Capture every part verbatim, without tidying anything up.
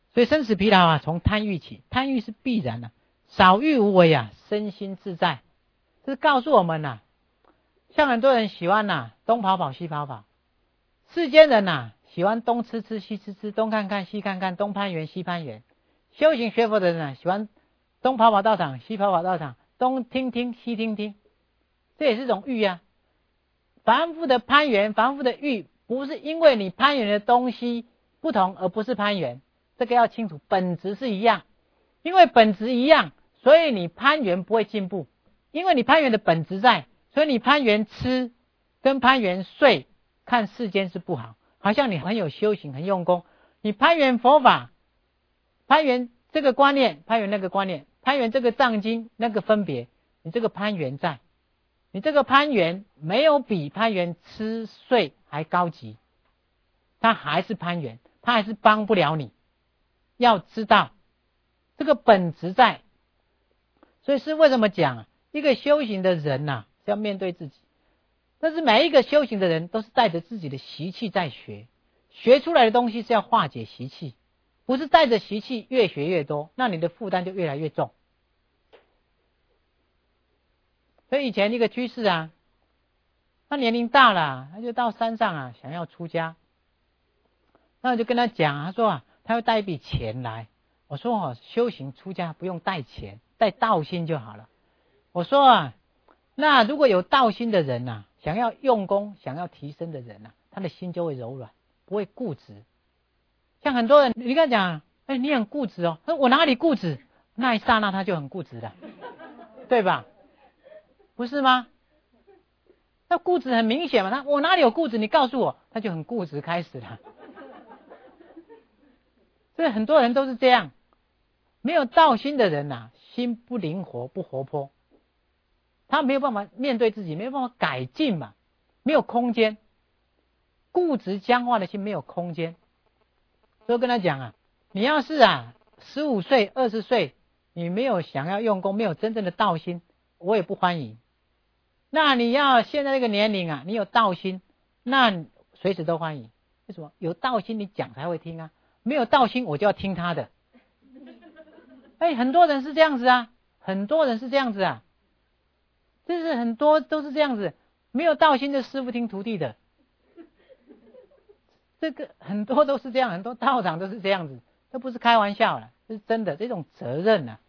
所以生死疲劳啊，从贪欲起，贪欲是必然的、啊，少欲无为啊，身心自在。这是告诉我们呐、啊，像很多人喜欢呐、啊，东跑跑西跑跑，世间人呐、啊，喜欢东吃吃西吃吃，东看看西看看，东攀援西攀援。修行学佛的人啊，喜欢东跑跑道场，西跑跑道场，东听听西听听，这也是种欲啊。凡夫的攀援，凡夫的欲，不是因为你攀援的东西不同而不是攀援，这个要清楚，本质是一样。因为本质一样，所以你攀援不会进步。因为你攀援的本质在，所以你攀援吃跟攀援睡，看世间是不好，好像你很有修行，很用功。你攀援佛法，攀援这个观念，攀援那个观念，攀援这个藏经那个分别，你这个攀援在，你这个攀援没有比攀援吃睡还高级，他还是攀援，他还是帮不了你。要知道这个本质在，所以是为什么讲啊？一个修行的人呐、啊，是要面对自己。但是每一个修行的人都是带着自己的习气在学，学出来的东西是要化解习气，不是带着习气越学越多，那你的负担就越来越重。所以以前一个居士啊，他年龄大了，他就到山上啊，想要出家。那我就跟他讲，他说啊，他会带一笔钱来。我说哦，修行出家不用带钱，带道心就好了。我说啊，那如果有道心的人啊，想要用功、想要提升的人啊，他的心就会柔软，不会固执。像很多人，你跟他讲，哎，你很固执哦。他说我哪里固执？那一刹那他就很固执了，对吧？不是吗？那固执很明显嘛，他我哪里有固执？你告诉我，他就很固执开始了。所以很多人都是这样，没有道心的人啊，心不灵活、不活泼，他没有办法面对自己，没有办法改进嘛，没有空间，固执僵化的心没有空间。所以跟他讲啊，你要是啊十五岁、二十岁，你没有想要用功，没有真正的道心，我也不欢迎。那你要现在这个年龄啊，你有道心，那随时都欢迎。为什么？有道心你讲才会听啊，没有道心我就要听他的。哎，很多人是这样子啊，很多人是这样子啊，这是很多都是这样子，没有道心的师父听徒弟的，这个很多都是这样，很多道场都是这样子，这不是开玩笑了，这是真的，这种责任啊。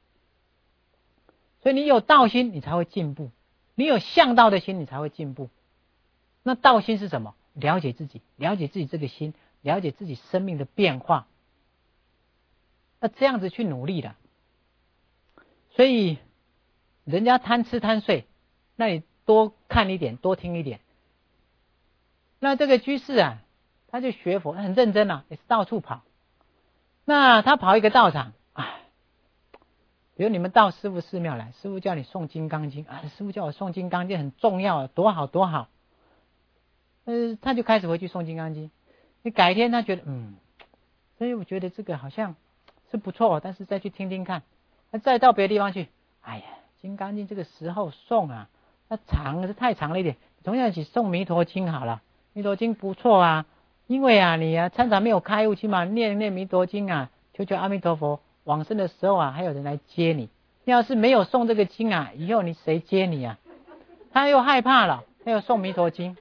所以你有道心，你才会进步。你有向道的心，你才会进步。那道心是什么？了解自己，了解自己这个心，了解自己生命的变化。那这样子去努力的。所以人家贪吃贪睡，那你多看一点，多听一点。那这个居士啊，他就学佛，他很认真啊，也是到处跑。那他跑一个道场，哎，比如你们到师父寺庙来，师父叫你诵《金刚经》啊，师父叫我诵《金刚经》很重要啊，多好多好。呃，他就开始回去诵《金刚经》。你改天他觉得，嗯，所以我觉得这个好像是不错，但是再去听听看。那再到别的地方去，哎呀，《金刚经》这个时候诵啊，它长是太长了一点，同样一起诵《弥陀经》好了，《弥陀经》不错啊，因为啊你啊参禅没有开悟，起码念念《弥陀经》啊，求求阿弥陀佛。往生的时候啊，还有人来接你。你要是没有诵这个经啊，以后你谁接你啊？他又害怕了，他又诵弥陀经，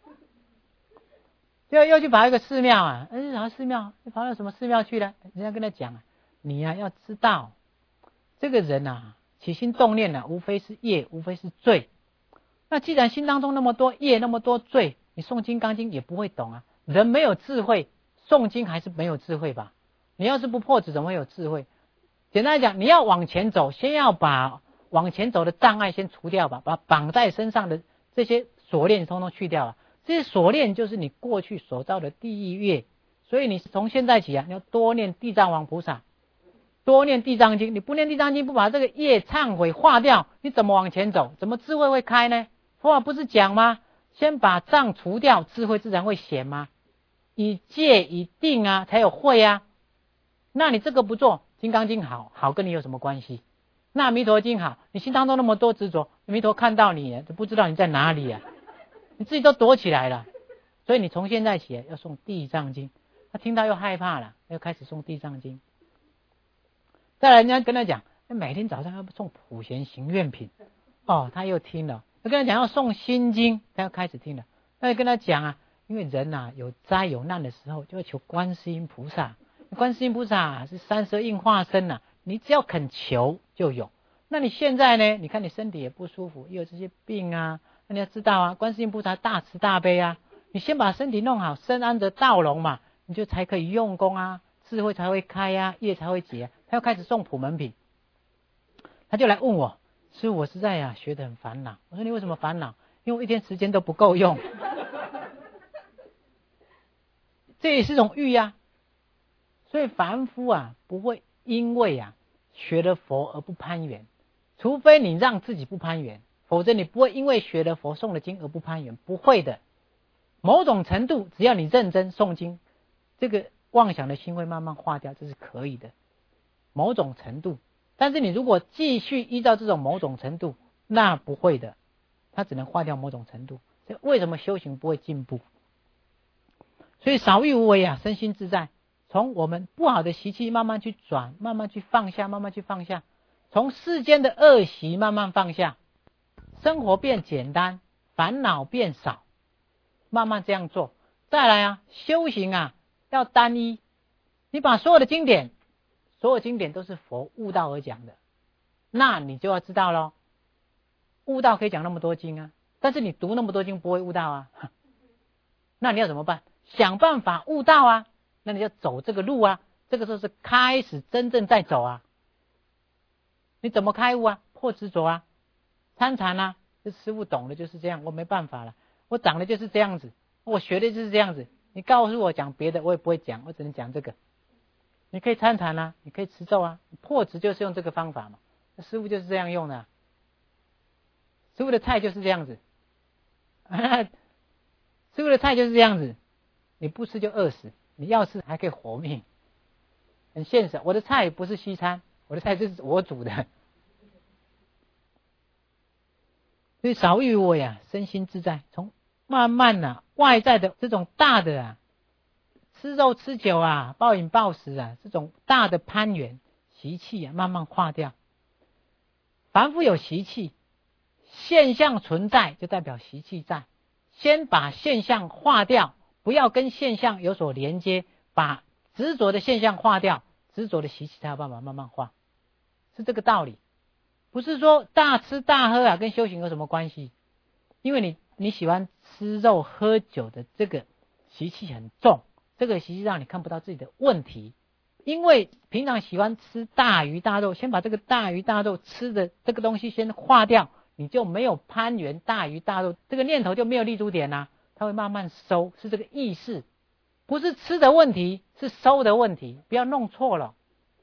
又又去跑一个寺庙啊，哎，然后寺庙跑到什么寺庙去了？人家跟他讲啊，你啊要知道，这个人啊起心动念啊，无非是业，无非是罪。那既然心当中那么多业，那么多罪，你诵金刚经也不会懂啊。人没有智慧，诵经还是没有智慧吧？你要是不破执，怎么会有智慧？简单来讲，你要往前走，先要把往前走的障碍先除掉吧，把绑在身上的这些锁链通通去掉了。这些锁链就是你过去所造的地狱业，所以你从现在起啊，你要多念地藏王菩萨，多念地藏经。你不念地藏经，不把这个业忏悔化掉，你怎么往前走？怎么智慧会开呢？佛法不是讲吗？先把障除掉，智慧自然会显吗？以戒以定啊，才有慧啊。那你这个不做，金刚经好好跟你有什么关系？那弥陀经好，你心当中那么多执着，弥陀看到你都不知道你在哪里啊，你自己都躲起来了。所以你从现在起要诵地藏经， 他听到又害怕了，又开始诵地藏经。再来人家跟他讲，每天早上要诵普贤行愿品，哦，他又听了。又跟他讲要诵心经，他又开始听了。那就跟他讲啊，因为人啊有灾有难的时候，就要求观世音菩萨。观世音菩萨是三十二应化身呐、啊，你只要肯求就有。那你现在呢？你看你身体也不舒服，也有这些病啊，那你要知道啊，观世音菩萨大慈大悲啊，你先把身体弄好，身安得道隆嘛，你就才可以用功啊，智慧才会开啊，业才会解啊。他又开始送普门品，他就来问我，师父，我实在呀、啊、学得很烦恼。我说你为什么烦恼？因为我一天时间都不够用。这也是种欲啊。所以凡夫啊不会因为啊学了佛而不攀缘，除非你让自己不攀缘，否则你不会因为学了佛诵了经而不攀缘，不会的。某种程度只要你认真诵经，这个妄想的心会慢慢化掉，这是可以的，某种程度。但是你如果继续依照这种某种程度，那不会的，它只能化掉某种程度。所以为什么修行不会进步？所以少欲无为啊，身心自在。从我们不好的习气慢慢去转，慢慢去放下，慢慢去放下，从世间的恶习慢慢放下，生活变简单，烦恼变少，慢慢这样做。再来啊，修行啊要单一，你把所有的经典，所有经典都是佛悟道而讲的，那你就要知道咯，悟道可以讲那么多经啊，但是你读那么多经不会悟道啊，那你要怎么办？想办法悟道啊，那你要走这个路啊，这个时候是开始真正在走啊。你怎么开悟啊？破执着啊，参禅啊，这师父懂的就是这样，我没办法了，我长得就是这样子，我学的就是这样子，你告诉我讲别的我也不会讲，我只能讲这个。你可以参禅啊，你可以持咒啊，破执就是用这个方法嘛，师父就是这样用的、啊，师父的菜就是这样子，师父的菜就是这样子，你不吃就饿死，你要吃还可以活命，很现实。我的菜不是西餐，我的菜就是我煮的。所以少欲无为啊，身心自在。从慢慢啊外在的这种大的啊，吃肉吃酒啊，暴饮暴食啊，这种大的攀缘习气啊，慢慢化掉。凡夫有习气，现象存在就代表习气在，先把现象化掉，不要跟现象有所连接，把执着的现象化掉，执着的习气才有办法慢慢化，是这个道理。不是说大吃大喝啊跟修行有什么关系，因为你你喜欢吃肉喝酒的这个习气很重，这个习气让你看不到自己的问题。因为平常喜欢吃大鱼大肉，先把这个大鱼大肉吃的这个东西先化掉，你就没有攀缘大鱼大肉，这个念头就没有立足点啊，它会慢慢收，是这个意识，不是吃的问题，是收的问题，不要弄错了。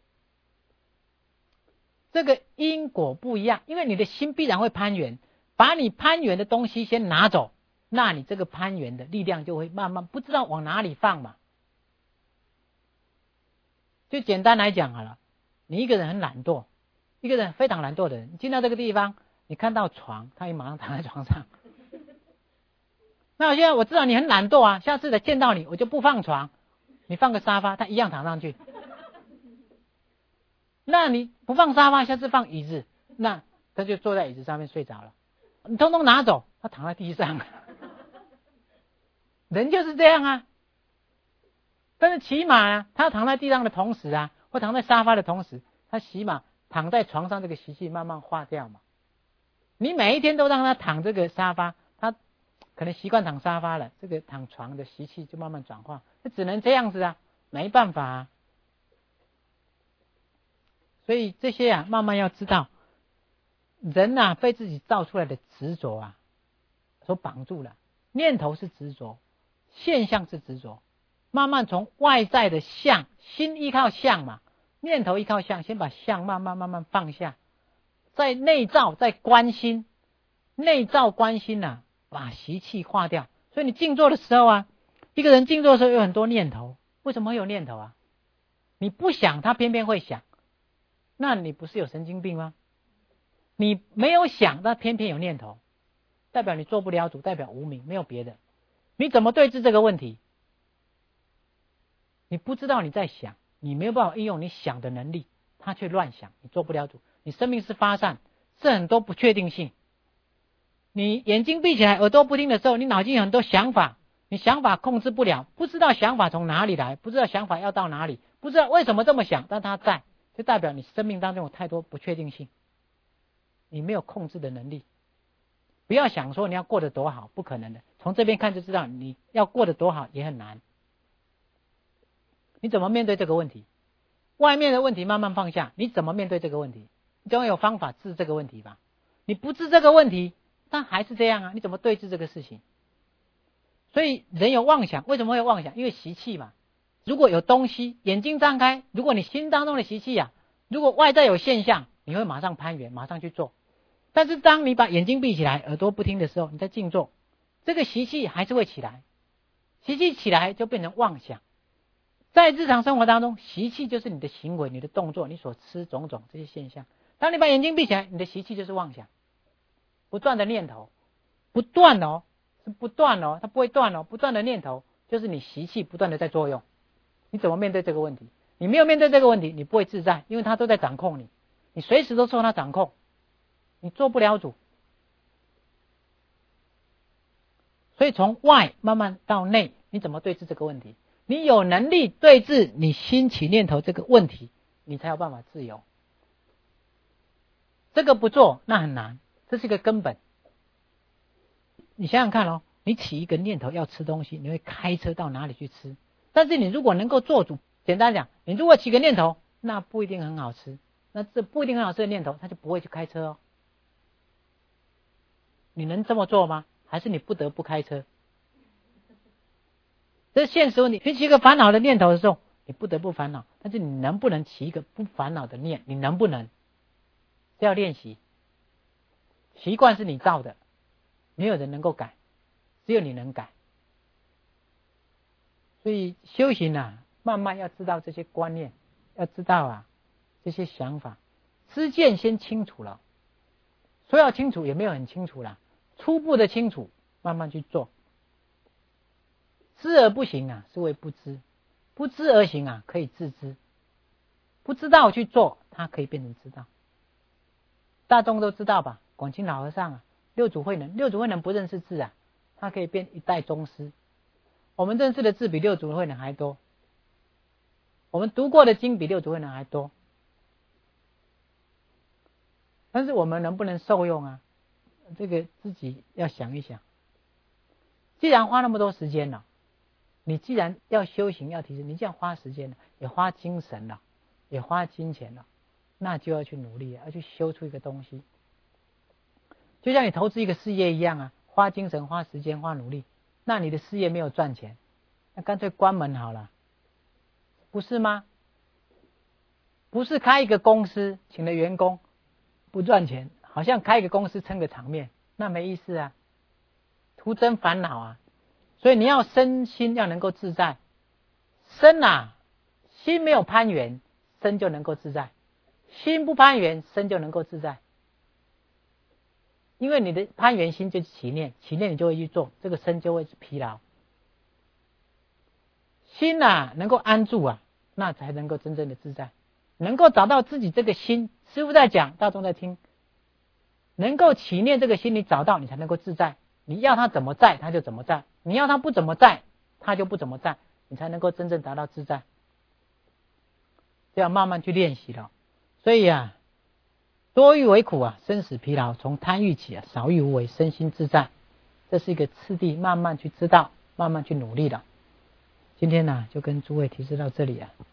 这个因果不一样，因为你的心必然会攀缘，把你攀缘的东西先拿走，那你这个攀缘的力量就会慢慢不知道往哪里放嘛。就简单来讲好了，你一个人很懒惰，一个人非常懒惰的人，你进到这个地方，你看到床，他也马上躺在床上。那我现在我知道你很懒惰啊，下次再见到你，我就不放床，你放个沙发，他一样躺上去。那你不放沙发，下次放椅子，那他就坐在椅子上面睡着了。你通通拿走，他躺在地上。人就是这样啊。但是起码啊，他躺在地上的同时啊，或躺在沙发的同时，他起码躺在床上这个习气慢慢化掉嘛。你每一天都让他躺这个沙发，他可能习惯躺沙发了，这个躺床的习气就慢慢转化，那只能这样子啊，没办法啊。所以这些啊，慢慢要知道，人啊被自己造出来的执着啊所绑住了，念头是执着，现象是执着，慢慢从外在的相，心依靠相嘛，念头依靠相，先把相慢慢慢慢放下，再内照，再观心，内照观心啊，把习气化掉。所以你静坐的时候啊，一个人静坐的时候有很多念头，为什么会有念头啊？你不想，他偏偏会想。那你不是有神经病吗？你没有想，但偏偏有念头，代表你做不了主，代表无明，没有别的。你怎么对治这个问题？ 你不知道你在想，你没有办法运用你想的能力，他却乱想，你做不了主。你生命是发散，是很多不确定性。你眼睛闭起来，耳朵不听的时候，你脑筋有很多想法，你想法控制不了，不知道想法从哪里来，不知道想法要到哪里，不知道为什么这么想，但它在，就代表你生命当中有太多不确定性，你没有控制的能力。不要想说你要过得多好，不可能的。从这边看就知道，你要过得多好也很难。你怎么面对这个问题？外面的问题慢慢放下，你怎么面对这个问题？你总有方法治这个问题吧？你不治这个问题，但还是这样啊，你怎么对治这个事情？所以人有妄想，为什么会有妄想？因为习气嘛。如果有东西，眼睛张开，如果你心当中的习气啊，如果外在有现象，你会马上攀援，马上去做。但是当你把眼睛闭起来，耳朵不听的时候，你在静坐，这个习气还是会起来，习气起来就变成妄想。在日常生活当中，习气就是你的行为、你的动作、你所吃种种这些现象。当你把眼睛闭起来，你的习气就是妄想，不断的念头，不断哦，是不断哦，它不会断哦，不断的念头就是你习气不断的在作用。你怎么面对这个问题？你没有面对这个问题，你不会自在，因为它都在掌控你，你随时都受它掌控，你做不了主。所以从外慢慢到内，你怎么对治这个问题？你有能力对治你心起念头这个问题，你才有办法自由。这个不做那很难，这是一个根本。你想想看哦，你起一个念头要吃东西，你会开车到哪里去吃？但是你如果能够做主，简单讲，你如果起个念头，那不一定很好吃，那这不一定很好吃的念头，他就不会去开车哦。你能这么做吗？还是你不得不开车？这是现实问题。你起一个烦恼的念头的时候，你不得不烦恼，但是你能不能起一个不烦恼的念？你能不能？这要练习。习惯是你造的，没有人能够改，只有你能改。所以修行啊，慢慢要知道这些观念，要知道啊这些想法，知见先清楚了。说要清楚也没有很清楚啦，初步的清楚，慢慢去做。知而不行啊，是为不知；不知而行啊，可以自知。不知道去做，它可以变成知道。大众都知道吧？广清老和尚啊，六祖慧能，六祖慧能不认识字啊，他可以变一代宗师。我们认识的字比六祖慧能还多，我们读过的经比六祖慧能还多。但是我们能不能受用啊？这个自己要想一想。既然花那么多时间了，你既然要修行要提升，你既然花时间了，也花精神了，也花金钱了，那就要去努力，要去修出一个东西。就像你投资一个事业一样啊，花精神、花时间、花努力，那你的事业没有赚钱，那干脆关门好了，不是吗？不是开一个公司，请了员工不赚钱，好像开一个公司撑个场面，那没意思啊，徒增烦恼啊。所以你要身心要能够自在，身啊，心没有攀缘，身就能够自在；心不攀缘，身就能够自在。因为你的攀缘心就是起念，起念你就会去做，这个身就会疲劳。心啊能够安住啊，那才能够真正的自在，能够找到自己这个心。师父在讲，大众在听，能够起念这个心，你找到你才能够自在。你要它怎么在，它就怎么在；你要它不怎么在，它就不怎么在，你才能够真正达到自在。这样慢慢去练习了。所以啊，多欲为苦啊，生死疲劳，从贪欲起啊，少欲无为，身心自在，这是一个次第，慢慢去知道，慢慢去努力的。今天呢、啊，就跟诸位提示到这里啊。